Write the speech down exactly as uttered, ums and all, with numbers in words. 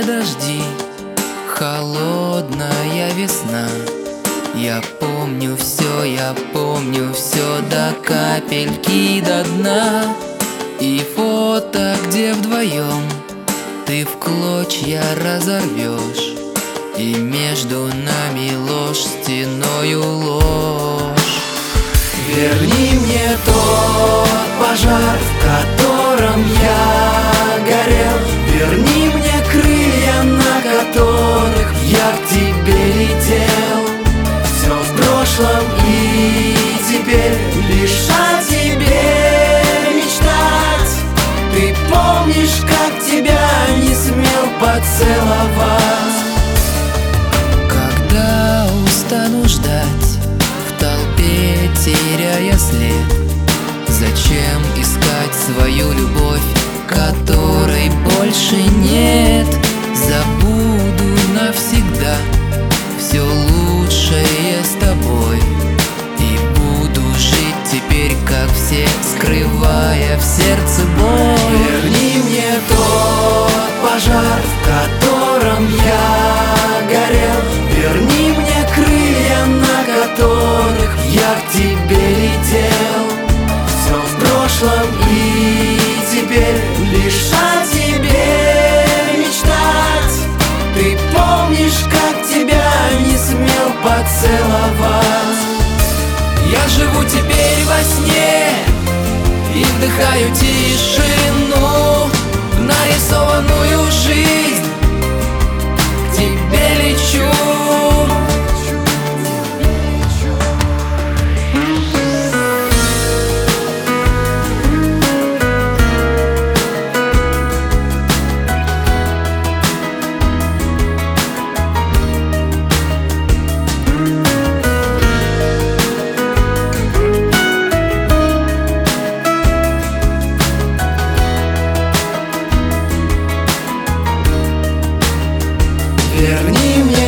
не дожди, холодная весна. Я помню все, я помню все до капельки до дна. И фото, где вдвоем ты в клочья разорвешь, и между нами ложь стеною ложь. Верни мне тот пожар, в котором я горел. Верни мне крылья, на которых я к тебе летел. Все в прошлом, и теперь лишь о тебе мечтать. Ты помнишь, как тебя не смел поцеловать? Когда устану ждать в толпе, теряя след, зачем искать свою любовь, которой больше нет? Забуду навсегда все лучшее с тобой, и буду жить теперь, как все, скрывая в сердце боль. Верни мне тот пожар, в котором я горел. Верни мне крылья, на которых я к тебе летел. Все в прошлом, и теперь лишь о тебе мечтать. Ты помнишь, как тебя не смел поцеловать? Я живу теперь во сне и вдыхаю тишину, в нарисованную жизнь к тебе лечу. Верни мне